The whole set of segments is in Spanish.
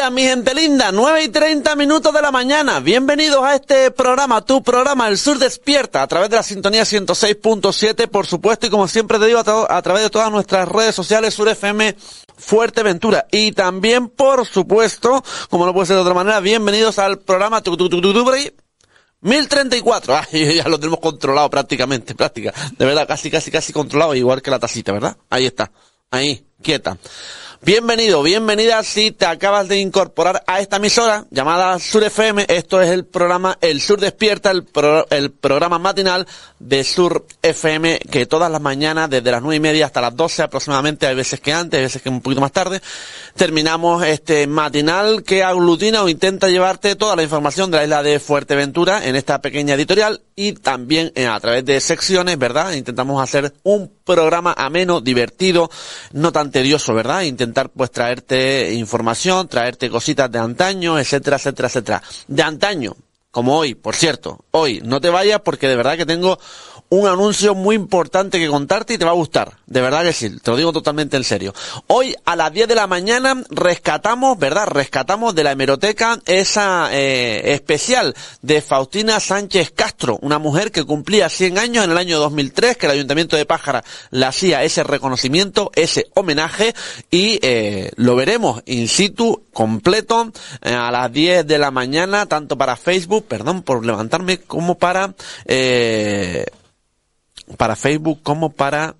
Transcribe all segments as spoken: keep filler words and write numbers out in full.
días, mi gente linda, nueve y treinta minutos de la mañana. Bienvenidos a este programa, tu programa, El Sur Despierta, a través de la sintonía ciento seis punto siete, por supuesto, y como siempre te digo, a, a través de todas nuestras redes sociales, Sur F M Fuerteventura. Y también, por supuesto, como no puede ser de otra manera, bienvenidos al programa tu, tu, tu, tu, tu, mil treinta y cuatro. Ay, ya lo tenemos controlado prácticamente, práctica. De verdad, casi, casi, casi controlado, igual que la tacita, ¿verdad? Ahí está. Ahí, quieta. Bienvenido, bienvenida si te acabas de incorporar a esta emisora llamada Sur F M. Esto es el programa El Sur Despierta, el, pro, el programa matinal de Sur F M, que todas las mañanas, desde las nueve y media hasta las doce aproximadamente, hay veces que antes, hay veces que un poquito más tarde, terminamos este matinal que aglutina o intenta llevarte toda la información de la isla de Fuerteventura en esta pequeña editorial, y también eh, a través de secciones, ¿verdad? Intentamos hacer un programa ameno, divertido, no tan tedioso, ¿verdad? Intentar pues traerte información, traerte cositas de antaño, etcétera, etcétera, etcétera. De antaño, como hoy, por cierto, hoy, no te vayas porque de verdad que tengo un anuncio muy importante que contarte y te va a gustar, de verdad que sí, te lo digo totalmente en serio. Hoy a las diez de la mañana rescatamos, ¿verdad? Rescatamos de la hemeroteca esa eh, especial de Faustina Sánchez Castro, una mujer que cumplía cien años en el año dos mil tres, que el Ayuntamiento de Pájara le hacía ese reconocimiento, ese homenaje, y eh, lo veremos in situ, completo, eh, a las diez de la mañana, tanto para Facebook, perdón por levantarme, como para... Eh, para Facebook como para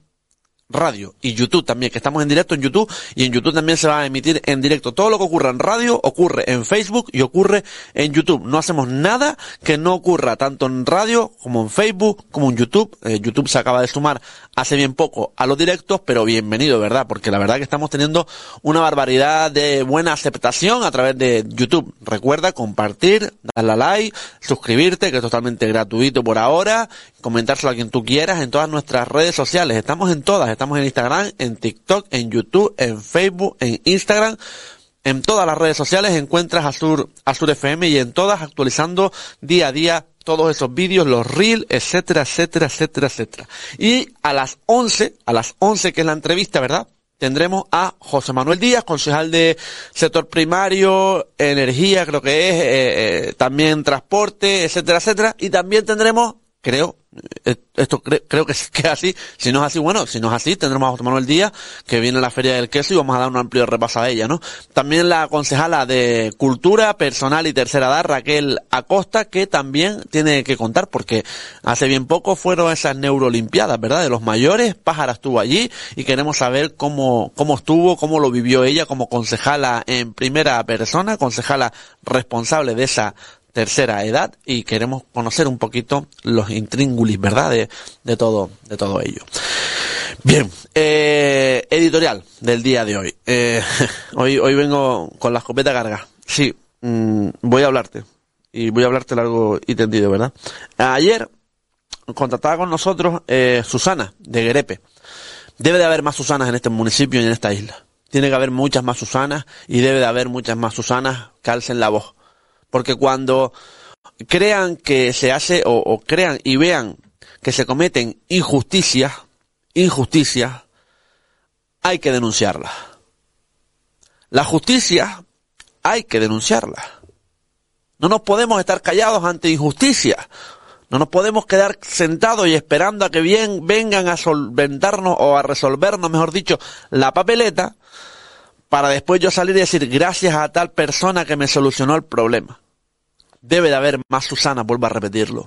radio y YouTube también, que estamos en directo en YouTube, y en YouTube también se va a emitir en directo. Todo lo que ocurra en radio ocurre en Facebook y ocurre en YouTube. No hacemos nada que no ocurra tanto en radio como en Facebook como en YouTube. Eh, YouTube se acaba de sumar hace bien poco a los directos, pero bienvenido, ¿verdad? Porque la verdad que estamos teniendo una barbaridad de buena aceptación a través de YouTube. Recuerda compartir, darle a like, suscribirte, que es totalmente gratuito por ahora, comentárselo a quien tú quieras en todas nuestras redes sociales. Estamos en todas, estamos en Instagram, en TikTok, en YouTube, en Facebook, en Instagram. En todas las redes sociales encuentras a Sur, a Sur F M, y en todas actualizando día a día todos esos vídeos, los reels, etcétera, etcétera, etcétera, etcétera. Y a las once, a las once que es la entrevista, ¿verdad? Tendremos a José Manuel Díaz, concejal de sector primario, energía, creo que es, eh, eh, también transporte, etcétera, etcétera. Y también tendremos, creo, esto cre creo que es, que es así, si no es así, bueno, si no es así, tendremos a José Manuel Díaz, que viene a la Feria del Queso, y vamos a dar un amplio repaso a ella, ¿no? También la concejala de Cultura, Personal y Tercera Edad, Raquel Acosta, que también tiene que contar, porque hace bien poco fueron esas Neuroolimpiadas, ¿verdad? De los mayores. Pájara estuvo allí, y queremos saber cómo, cómo estuvo, cómo lo vivió ella como concejala en primera persona, concejala responsable de esa tercera edad, y queremos conocer un poquito los intríngulis, ¿verdad? De, de todo, de todo ello. Bien, eh, editorial del día de hoy. Eh, hoy, hoy vengo con la escopeta cargada. Sí, mmm, voy a hablarte. Y voy a hablarte largo y tendido, ¿verdad? Ayer contactaba con nosotros, eh, Susana, de Guerepe. Debe de haber más Susanas en este municipio y en esta isla. Tiene que haber muchas más Susanas, y debe de haber muchas más Susanas que alcen la voz. Porque cuando crean que se hace, o, o crean y vean que se cometen injusticias, injusticias, hay que denunciarlas. La justicia hay que denunciarla. No nos podemos estar callados ante injusticias. No nos podemos quedar sentados y esperando a que bien vengan a solventarnos, o a resolvernos, mejor dicho, la papeleta, para después yo salir y decir gracias a tal persona que me solucionó el problema. Debe de haber más Susana, vuelvo a repetirlo.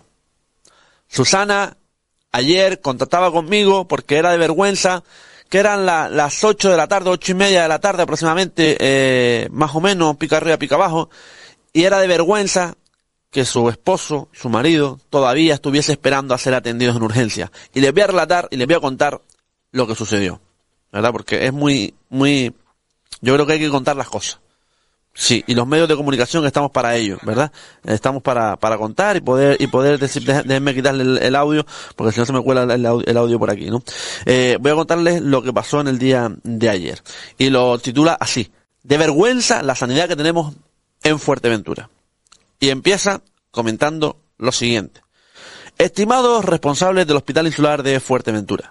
Susana ayer contactaba conmigo porque era de vergüenza, que eran la, las ocho de la tarde, ocho y media de la tarde aproximadamente, eh, más o menos, pica arriba, pica abajo, y era de vergüenza que su esposo, su marido, todavía estuviese esperando a ser atendidos en urgencia. Y les voy a relatar y les voy a contar lo que sucedió, ¿verdad? Porque es muy, muy, yo creo que hay que contar las cosas. Sí, y los medios de comunicación estamos para ello, ¿verdad? Estamos para para contar y poder y poder decir, déjenme quitarle el, el audio, porque si no se me cuela el audio, el audio por aquí, ¿no? Eh, voy a contarles lo que pasó en el día de ayer. Y lo titula así: de vergüenza la sanidad que tenemos en Fuerteventura. Y empieza comentando lo siguiente: estimados responsables del Hospital Insular de Fuerteventura,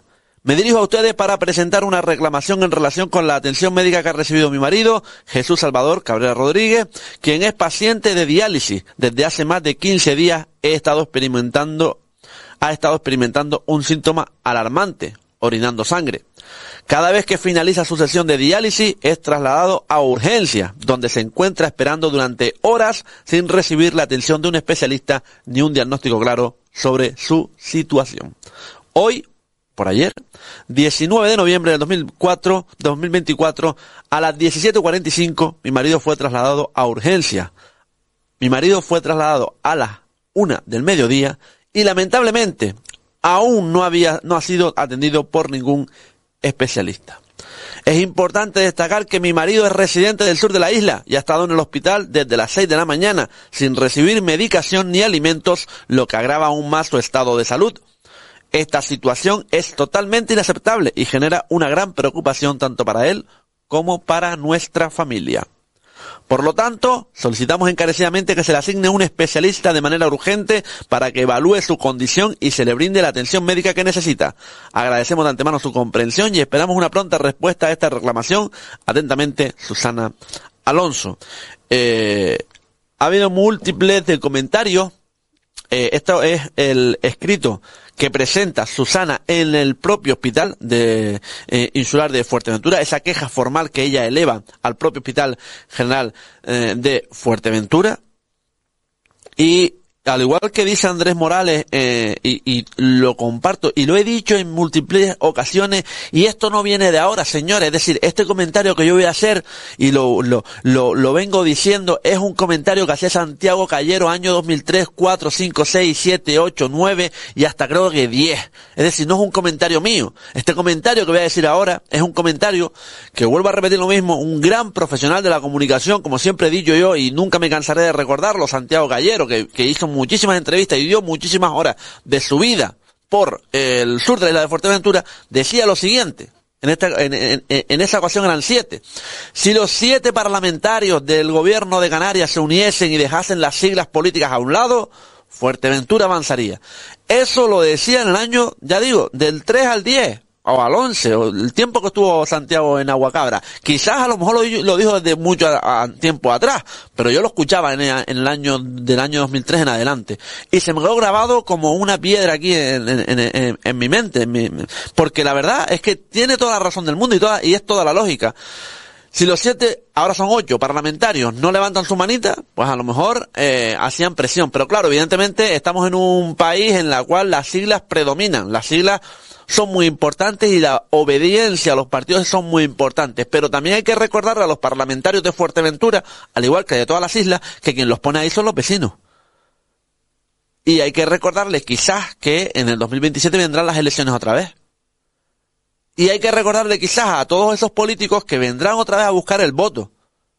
Me dirijo a ustedes para presentar una reclamación en relación con la atención médica que ha recibido mi marido, Jesús Salvador Cabrera Rodríguez, quien es paciente de diálisis. Desde hace más de quince días he estado experimentando, ha estado experimentando un síntoma alarmante, orinando sangre. Cada vez que finaliza su sesión de diálisis es trasladado a urgencias, donde se encuentra esperando durante horas sin recibir la atención de un especialista ni un diagnóstico claro sobre su situación. Hoy, por ayer, diecinueve de noviembre del dos mil cuatro, dos mil veinticuatro, a las diecisiete cuarenta y cinco, mi marido fue trasladado a urgencias. Mi marido fue trasladado a las una del mediodía y lamentablemente aún no había, no ha sido atendido por ningún especialista. Es importante destacar que mi marido es residente del sur de la isla y ha estado en el hospital desde las seis de la mañana sin recibir medicación ni alimentos, lo que agrava aún más su estado de salud. Esta situación es totalmente inaceptable y genera una gran preocupación tanto para él como para nuestra familia. Por lo tanto, solicitamos encarecidamente que se le asigne un especialista de manera urgente para que evalúe su condición y se le brinde la atención médica que necesita. Agradecemos de antemano su comprensión y esperamos una pronta respuesta a esta reclamación. Atentamente, Susana Alonso. Eh, ha habido múltiples de comentarios. Eh, esto es el escrito que presenta Susana en el propio hospital de eh, insular de Fuerteventura, esa queja formal que ella eleva al propio Hospital General eh, de Fuerteventura. Y al igual que dice Andrés Morales, eh, y, y lo comparto, y lo he dicho en múltiples ocasiones, y esto no viene de ahora, señores, es decir, este comentario que yo voy a hacer, y lo, lo, lo, lo vengo diciendo, es un comentario que hacía Santiago Callero, año dos mil tres, cuatro, cinco, seis, siete, ocho, nueve, y hasta creo que diez. Es decir, no es un comentario mío. Este comentario que voy a decir ahora es un comentario que, vuelvo a repetir lo mismo, un gran profesional de la comunicación, como siempre he dicho yo, y nunca me cansaré de recordarlo, Santiago Callero, que, que hizo muchísimas entrevistas y dio muchísimas horas de su vida por el sur de la isla de Fuerteventura, decía lo siguiente, en esta, en, en, en esa ocasión eran siete. Si los siete parlamentarios del gobierno de Canarias se uniesen y dejasen las siglas políticas a un lado, Fuerteventura avanzaría. Eso lo decía en el año, ya digo, del tres al diez, o al once, o el tiempo que estuvo Santiago en Aguacabra. Quizás a lo mejor lo, lo dijo desde mucho a, a tiempo atrás, pero yo lo escuchaba en, en el año, del año dos mil tres en adelante. Y se me quedó grabado como una piedra aquí en, en, en, en mi mente, en mi, porque la verdad es que tiene toda la razón del mundo y toda, y es toda la lógica. Si los siete, ahora son ocho parlamentarios, no levantan su manita, pues a lo mejor eh, hacían presión. Pero claro, evidentemente estamos en un país en la cual las siglas predominan, las siglas son muy importantes y la obediencia a los partidos son muy importantes, pero también hay que recordarle a los parlamentarios de Fuerteventura, al igual que de todas las islas, que quien los pone ahí son los vecinos. Y hay que recordarles quizás que en el dos mil veintisiete vendrán las elecciones otra vez. Y hay que recordarle quizás a todos esos políticos que vendrán otra vez a buscar el voto.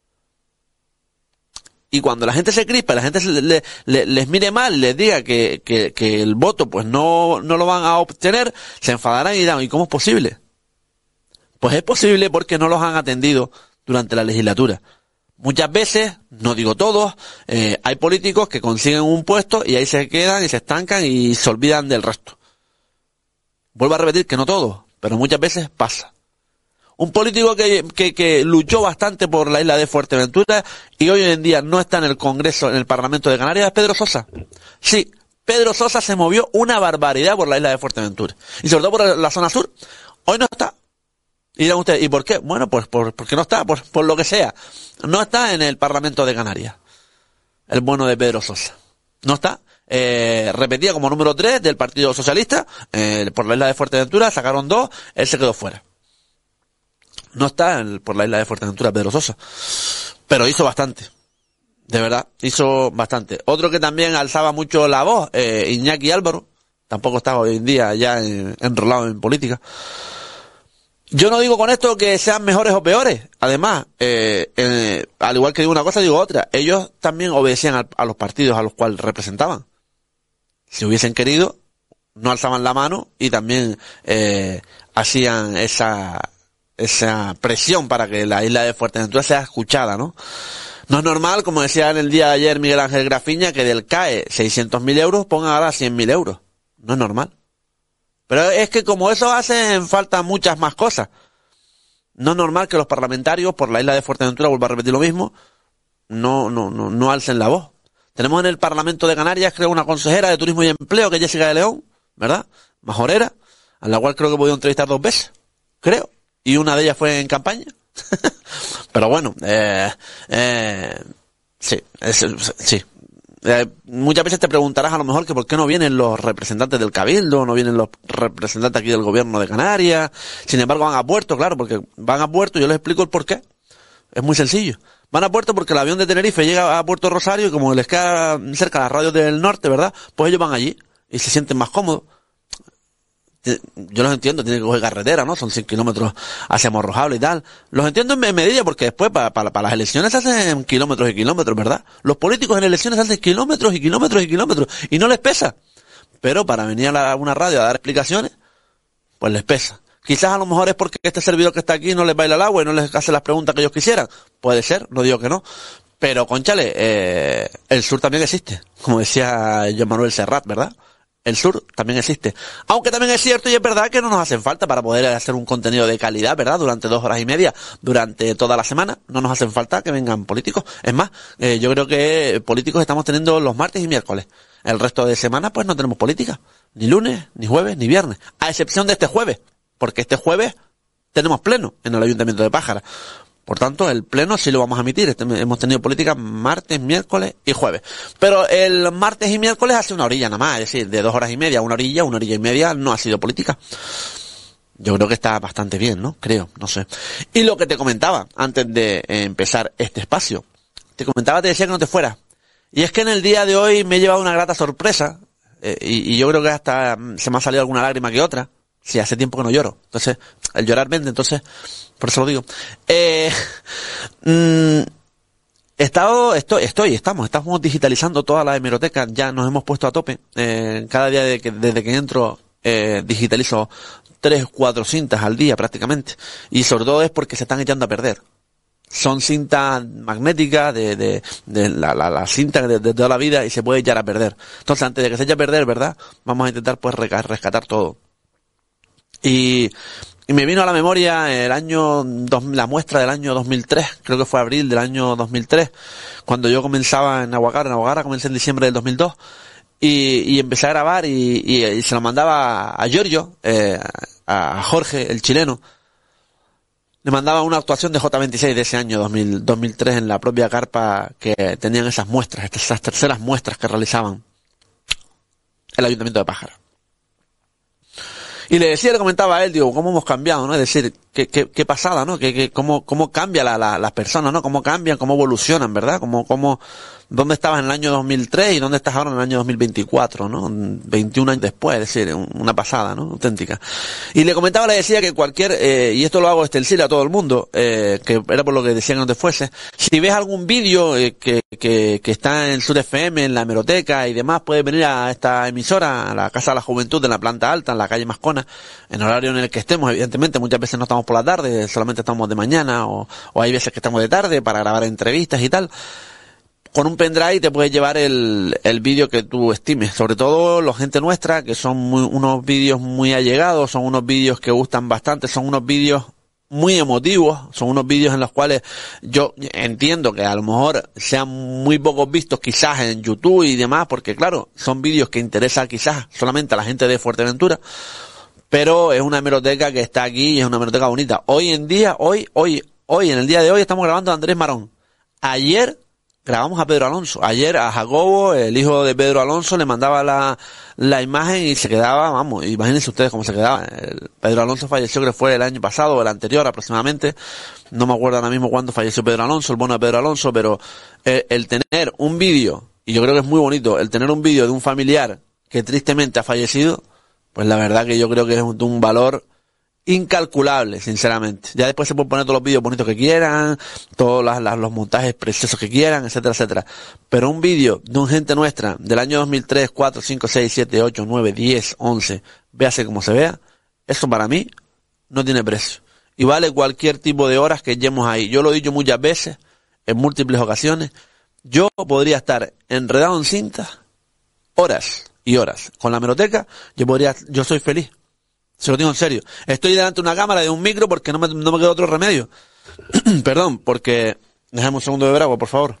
Y cuando la gente se crispa, la gente le, le, le, les mire mal, les diga que, que, que el voto pues no, no lo van a obtener, se enfadarán y dirán, ¿y cómo es posible? Pues es posible porque no los han atendido durante la legislatura. Muchas veces, no digo todos, eh, hay políticos que consiguen un puesto y ahí se quedan y se estancan y se olvidan del resto. Vuelvo a repetir que no todos, pero muchas veces pasa. Un político que, que, que luchó bastante por la isla de Fuerteventura y hoy en día no está en el Congreso, en el Parlamento de Canarias, es Pedro Sosa. Sí, Pedro Sosa se movió una barbaridad por la isla de Fuerteventura. Y sobre todo por la zona sur. Hoy no está. Y dirán ustedes, ¿y por qué? Bueno, pues por, porque no está, por, por lo que sea. No está en el Parlamento de Canarias. El bueno de Pedro Sosa. No está. Eh, repetía como número tres del Partido Socialista, eh, por la isla de Fuerteventura, sacaron dos, él se quedó fuera. No está en, por la isla de Fuerteventura Pedro Sosa, pero hizo bastante, de verdad, hizo bastante. Otro que también alzaba mucho la voz, eh, Iñaki Álvaro, tampoco está hoy en día ya en, enrolado en política. Yo no digo con esto que sean mejores o peores, además, eh, eh, al igual que digo una cosa, digo otra, ellos también obedecían a, a los partidos a los cuales representaban. Si hubiesen querido, no alzaban la mano y también eh, hacían esa... esa presión para que la isla de Fuerteventura sea escuchada, ¿no? No es normal, como decía en el día de ayer Miguel Ángel Grafiña, que del C A E seiscientos mil euros pongan ahora cien mil euros. No es normal. Pero es que como eso hacen falta muchas más cosas. No es normal que los parlamentarios, por la isla de Fuerteventura, vuelvo a repetir lo mismo, no, no, no, no alcen la voz. Tenemos en el Parlamento de Canarias, creo, una consejera de Turismo y Empleo, que es Jessica de León, ¿verdad? Majorera, a la cual creo que he podido entrevistar dos veces, creo. Y una de ellas fue en campaña. Pero bueno, eh, eh, sí, es, sí. Eh, muchas veces te preguntarás a lo mejor que por qué no vienen los representantes del Cabildo, no vienen los representantes aquí del gobierno de Canarias. Sin embargo van a Puerto, claro, porque van a Puerto, yo les explico el por qué. Es muy sencillo. Van a Puerto porque el avión de Tenerife llega a Puerto Rosario y como les queda cerca las radios del norte, ¿verdad? Pues ellos van allí y se sienten más cómodos. Yo los entiendo, tienen que coger carretera, ¿no? Son cien kilómetros hacia Morrojable y tal. Los entiendo en medida porque después para, para, para las elecciones se hacen kilómetros y kilómetros, ¿verdad? Los políticos en elecciones hacen kilómetros y kilómetros y kilómetros y no les pesa. Pero para venir a la, una radio a dar explicaciones, pues les pesa. Quizás a lo mejor es porque este servidor que está aquí no les baila el agua y no les hace las preguntas que ellos quisieran. Puede ser, no digo que no. Pero, cónchale, eh, el sur también existe. Como decía Joan Manuel Serrat, ¿verdad? El sur también existe. Aunque también es cierto y es verdad que no nos hacen falta para poder hacer un contenido de calidad, ¿verdad? Durante dos horas y media, durante toda la semana. No nos hacen falta que vengan políticos. Es más, eh, yo creo que políticos estamos teniendo los martes y miércoles. El resto de semana, pues no tenemos política. Ni lunes, ni jueves, ni viernes. A excepción de este jueves. Porque este jueves tenemos pleno en el Ayuntamiento de Pájara. Por tanto, el pleno sí lo vamos a emitir. Este, hemos tenido política martes, miércoles y jueves. Pero el martes y miércoles hace una orilla nada más. Es decir, de dos horas y media a una orilla, una orilla y media no ha sido política. Yo creo que está bastante bien, ¿no? Creo, no sé. Y lo que te comentaba antes de eh, empezar este espacio. Te comentaba, te decía que no te fueras. Y es que en el día de hoy me he llevado una grata sorpresa. Eh, y, y yo creo que hasta se me ha salido alguna lágrima que otra. Sí, hace tiempo que no lloro. Entonces, el llorar vende, entonces, por eso lo digo. Eh, mmm, he estado, estoy, estoy, estamos, estamos digitalizando toda la hemeroteca, ya nos hemos puesto a tope. Eh, cada día de que, desde que entro, eh, digitalizo tres, cuatro cintas al día prácticamente. Y sobre todo es porque se están echando a perder. Son cintas magnéticas de, de, de la, la, la cinta de, de toda la vida y se puede echar a perder. Entonces, antes de que se eche a perder, ¿verdad? Vamos a intentar pues rescatar todo. Y, y me vino a la memoria el año, dos, la muestra del año dos mil tres, creo que fue abril del año dos mil tres, cuando yo comenzaba en Aguagara, en Aguagara comencé en diciembre del dos mil dos, y, y empecé a grabar y, y, y se lo mandaba a Giorgio, eh, a Jorge, el chileno, le mandaba una actuación de J veintiséis de ese año dos mil, dos mil tres en la propia carpa que tenían esas muestras, esas terceras muestras que realizaban el Ayuntamiento de Pájara. Y le decía, le comentaba a él, digo, cómo hemos cambiado, ¿no? Es decir, qué, qué, qué pasada, ¿no? Que, que, cómo, cómo cambia la, la, las personas, ¿no? Cómo cambian, cómo evolucionan, ¿verdad? Cómo, cómo, dónde estabas en el año dos mil tres y dónde estás ahora en el año dos mil veinticuatro, ¿no? veintiún años después, es decir, una pasada, ¿no? Auténtica. Y le comentaba, le decía que cualquier, eh, y esto lo hago extensible a todo el mundo, eh, que era por lo que decía que no te fuese, si ves algún vídeo eh, que, que, que está en Sur F M, en la hemeroteca y demás, puedes venir a esta emisora, a la Casa de la Juventud, en la planta alta, en la calle Mascona, en horario en el que estemos, evidentemente, muchas veces no estamos por la tarde, solamente estamos de mañana, o, o hay veces que estamos de tarde para grabar entrevistas y tal. Con un pendrive te puedes llevar el, el vídeo que tú estimes, sobre todo la gente nuestra, que son muy, unos vídeos muy allegados, son unos vídeos que gustan bastante, son unos vídeos muy emotivos, son unos vídeos en los cuales yo entiendo que a lo mejor sean muy pocos vistos quizás en YouTube y demás, porque claro, son vídeos que interesan quizás solamente a la gente de Fuerteventura, pero es una hemeroteca que está aquí y es una hemeroteca bonita. Hoy en día, hoy, hoy, hoy, en el día de hoy estamos grabando a Andrés Marón. Ayer grabamos a Pedro Alonso. Ayer a Jacobo, el hijo de Pedro Alonso, le mandaba la, la imagen y se quedaba, vamos, imagínense ustedes cómo se quedaba. El Pedro Alonso falleció, creo que fue el año pasado o el anterior aproximadamente. No me acuerdo ahora mismo cuándo falleció Pedro Alonso, el bueno de Pedro Alonso, pero el, el tener un vídeo, y yo creo que es muy bonito, el tener un vídeo de un familiar que tristemente ha fallecido, pues la verdad que yo creo que es un, un valor incalculable, sinceramente. Ya después se pueden poner todos los vídeos bonitos que quieran, todos las, las, los montajes preciosos que quieran, etcétera, etcétera. Pero un vídeo de un gente nuestra del año dos mil tres, cuatro, cinco, seis, siete, ocho, nueve, diez, once, véase como se vea, eso para mí no tiene precio. Y vale cualquier tipo de horas que llevemos ahí. Yo lo he dicho muchas veces, en múltiples ocasiones, yo podría estar enredado en cinta horas y horas. Con la hemeroteca, yo podría, yo soy feliz. Se lo digo en serio. Estoy delante de una cámara, de un micro, porque no me, no me queda otro remedio. Perdón, porque... Déjame un segundo de beber agua, por favor.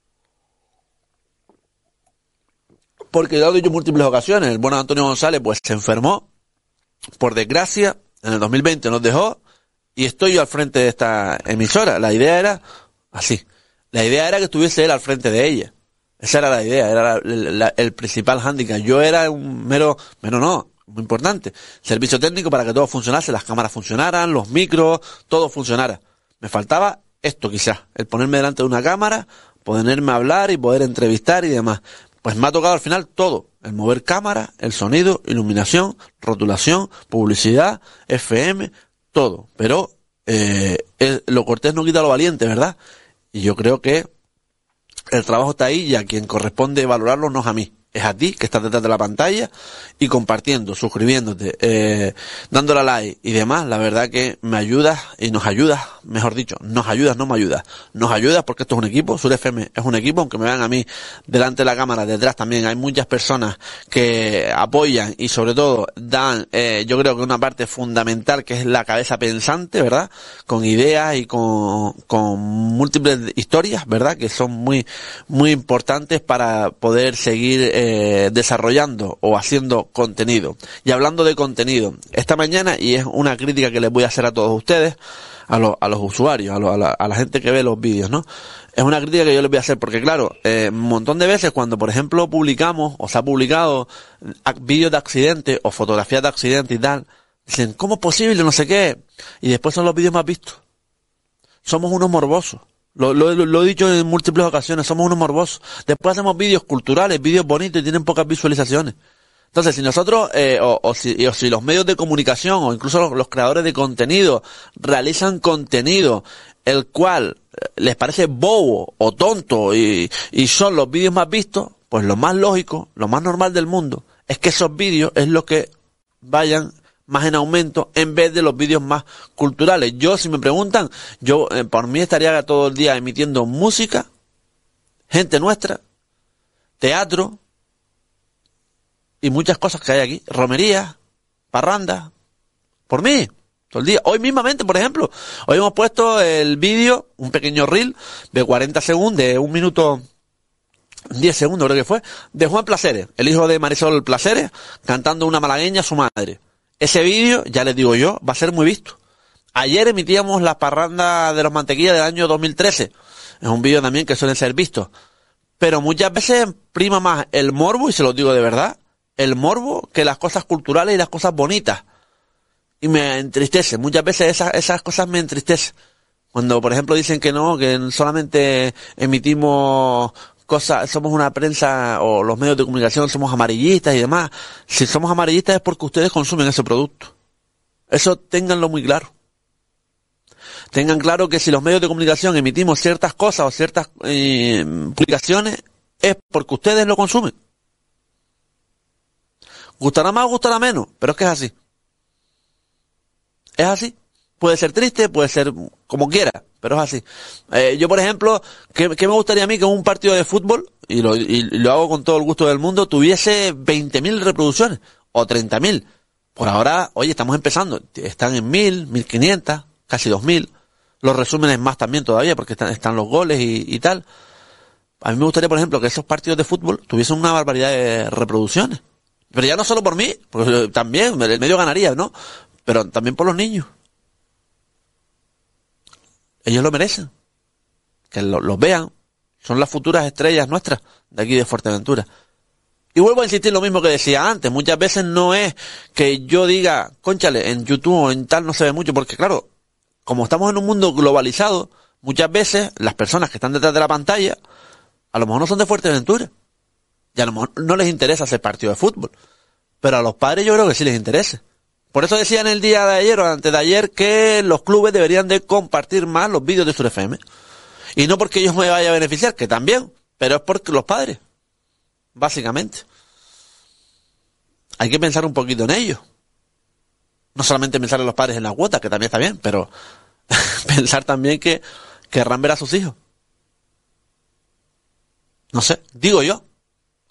Porque ya lo he dicho en múltiples ocasiones. El bueno Antonio González, pues, se enfermó. Por desgracia, en el dos mil veinte nos dejó. Y estoy yo al frente de esta emisora. La idea era... Así. La idea era que estuviese él al frente de ella. Esa era la idea. Era la, la, el principal hándicap. Yo era un mero... Mero no... Muy importante. Servicio técnico para que todo funcionase, las cámaras funcionaran, los micros, todo funcionara. Me faltaba esto quizás, el ponerme delante de una cámara, ponerme a hablar y poder entrevistar y demás. Pues me ha tocado al final todo. El mover cámara, el sonido, iluminación, rotulación, publicidad, F M, todo. Pero eh, el, lo cortés no quita lo valiente, ¿verdad? Y yo creo que el trabajo está ahí y a quien corresponde valorarlo no es a mí. Es a ti que estás detrás de la pantalla y compartiendo, suscribiéndote, eh, dándole a like y demás. La verdad que me ayudas y nos ayudas, mejor dicho, nos ayudas, no me ayudas. Nos ayudas porque esto es un equipo, Sur F M es un equipo, aunque me vean a mí delante de la cámara, detrás también hay muchas personas que apoyan y sobre todo dan, eh, yo creo que una parte fundamental que es la cabeza pensante, ¿verdad? Con ideas y con, con múltiples historias, ¿verdad? Que son muy, muy importantes para poder seguir, eh, Eh, desarrollando o haciendo contenido. Y hablando de contenido, esta mañana, y es una crítica que les voy a hacer a todos ustedes, a, lo, a los usuarios, a, lo, a, la, a la gente que ve los vídeos, ¿no? Es una crítica que yo les voy a hacer porque, claro, eh, un montón de veces cuando, por ejemplo, publicamos o se ha publicado vídeos de accidentes o fotografías de accidentes y tal, dicen, ¿cómo es posible? No sé qué. Y después son los vídeos más vistos. Somos unos morbosos. Lo, lo, lo he dicho en múltiples ocasiones, somos unos morbosos. Después hacemos vídeos culturales, vídeos bonitos y tienen pocas visualizaciones. Entonces, si nosotros, eh, o, o, si, o si los medios de comunicación o incluso los, los creadores de contenido realizan contenido el cual les parece bobo o tonto y, y son los vídeos más vistos, pues lo más lógico, lo más normal del mundo es que esos vídeos es lo que vayan más en aumento en vez de los vídeos más culturales. Yo, si me preguntan, yo eh, por mí estaría todo el día emitiendo música, gente nuestra, teatro y muchas cosas que hay aquí, romerías, parrandas, por mí, todo el día. Hoy mismamente, por ejemplo, hoy hemos puesto el vídeo, un pequeño reel de cuarenta segundos, de un minuto diez segundos creo que fue, de Juan Placeres, el hijo de Marisol Placeres, cantando una malagueña a su madre. Ese vídeo, ya les digo yo, va a ser muy visto. Ayer emitíamos las parrandas de los mantequillas del año dos mil trece. Es un vídeo también que suelen ser vistos. Pero muchas veces prima más el morbo, y se lo digo de verdad, el morbo que las cosas culturales y las cosas bonitas. Y me entristece. Muchas veces esas, esas cosas me entristecen. Cuando, por ejemplo, dicen que no, que solamente emitimos cosas, somos una prensa o los medios de comunicación somos amarillistas y demás. Si somos amarillistas es porque ustedes consumen ese producto. Eso ténganlo muy claro. Tengan claro que si los medios de comunicación emitimos ciertas cosas o ciertas eh, publicaciones es porque ustedes lo consumen. Gustará más o gustará menos, pero es que es así. Es así. Puede ser triste, puede ser como quiera, pero es así. Eh, yo, por ejemplo, ¿qué, qué me gustaría a mí que un partido de fútbol, y lo, y lo hago con todo el gusto del mundo, tuviese veinte mil reproducciones o treinta mil? Por ahora, oye, estamos empezando. Están en mil, mil quinientas, casi dos mil. Los resúmenes más también todavía, porque están, están los goles y, y tal. A mí me gustaría, por ejemplo, que esos partidos de fútbol tuviesen una barbaridad de reproducciones. Pero ya no solo por mí, porque también el medio ganaría, ¿no? Pero también por los niños. Ellos lo merecen. Que lo, los vean. Son las futuras estrellas nuestras de aquí de Fuerteventura. Y vuelvo a insistir lo mismo que decía antes. Muchas veces no es que yo diga, cónchale, en YouTube o en tal no se ve mucho. Porque claro, como estamos en un mundo globalizado, muchas veces las personas que están detrás de la pantalla, a lo mejor no son de Fuerteventura. Y a lo mejor no les interesa hacer partido de fútbol. Pero a los padres yo creo que sí les interesa. Por eso decía en el día de ayer o antes de ayer que los clubes deberían de compartir más los vídeos de Sur F M. Y no porque ellos me vayan a beneficiar, que también, pero es porque los padres, básicamente. Hay que pensar un poquito en ellos. No solamente pensar en los padres en la cuota, que también está bien, pero pensar también que querrán ver a sus hijos. No sé, digo yo.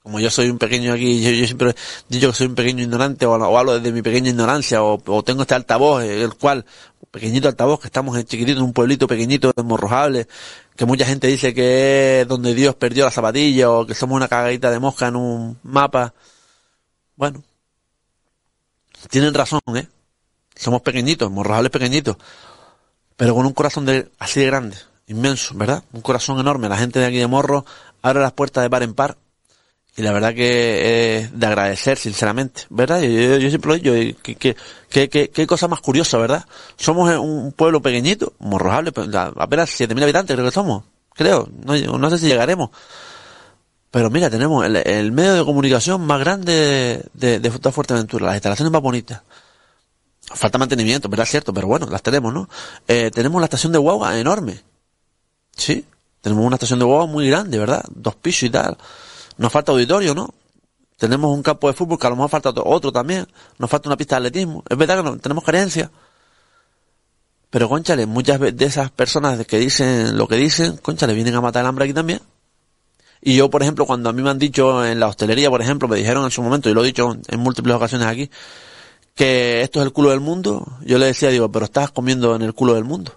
como yo soy un pequeño aquí, yo, yo siempre he dicho que soy un pequeño ignorante, o, o hablo desde mi pequeña ignorancia, o, o tengo este altavoz, el cual, un pequeñito altavoz, que estamos en chiquitito, en un pueblito pequeñito de Morrojable, que mucha gente dice que es donde Dios perdió la zapatilla, o que somos una cagadita de mosca en un mapa. Bueno, tienen razón, ¿eh? Somos pequeñitos, Morrojable es pequeñito, pero con un corazón de, así de grande, inmenso, ¿verdad? Un corazón enorme. La gente de aquí de Morro abre las puertas de par en par. Y la verdad que es de agradecer, sinceramente, ¿verdad? Yo, yo, yo siempre lo digo, que, que, que, que, qué cosa más curiosa, ¿verdad? Somos un pueblo pequeñito, Morrojable, apenas siete mil habitantes creo que somos, creo, no, no sé si llegaremos. Pero mira, tenemos el, el medio de comunicación más grande de, de, de Fuerteventura, las instalaciones más bonitas. Falta mantenimiento, ¿verdad? Cierto, pero bueno, las tenemos, ¿no? Eh, tenemos la estación de guagua enorme. Sí, tenemos una estación de guagua muy grande, ¿verdad? Dos pisos y tal. Nos falta auditorio, ¿no? Tenemos un campo de fútbol que a lo mejor falta otro también. Nos falta una pista de atletismo. Es verdad que no, tenemos carencia. Pero, cónchale, muchas de esas personas que dicen lo que dicen, cónchale, vienen a matar el hambre aquí también. Y yo, por ejemplo, cuando a mí me han dicho en la hostelería, por ejemplo, me dijeron en su momento, y lo he dicho en múltiples ocasiones aquí, que esto es el culo del mundo, yo le decía, digo, pero estás comiendo en el culo del mundo.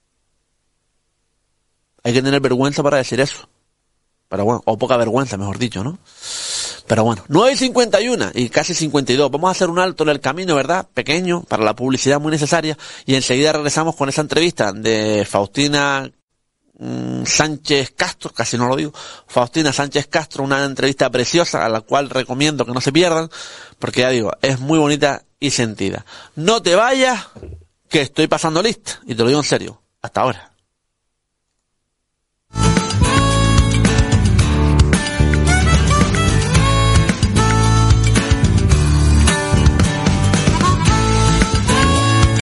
Hay que tener vergüenza para decir eso. Pero bueno, o poca vergüenza, mejor dicho, ¿no? Pero bueno, nueve y cincuenta y uno y casi cincuenta y dos. Vamos a hacer un alto en el camino, ¿verdad? Pequeño, para la publicidad muy necesaria. Y enseguida regresamos con esa entrevista de Faustina mmm, Sánchez Castro, casi no lo digo. Faustina Sánchez Castro, una entrevista preciosa a la cual recomiendo que no se pierdan, porque ya digo, es muy bonita y sentida. No te vayas, que estoy pasando lista. Y te lo digo en serio. Hasta ahora.